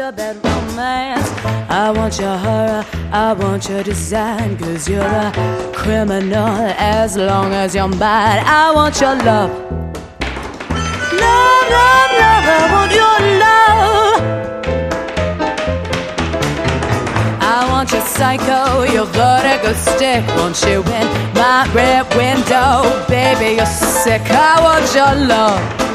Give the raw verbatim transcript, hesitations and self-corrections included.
your bad romance. I want your horror, I want your design. Cause you're a criminal as long as you're mine. I want your love. Love, love, love, I want your love. I want your psycho, your vertigo stick. Won't you in my rear window? Baby, you're sick, I want your love.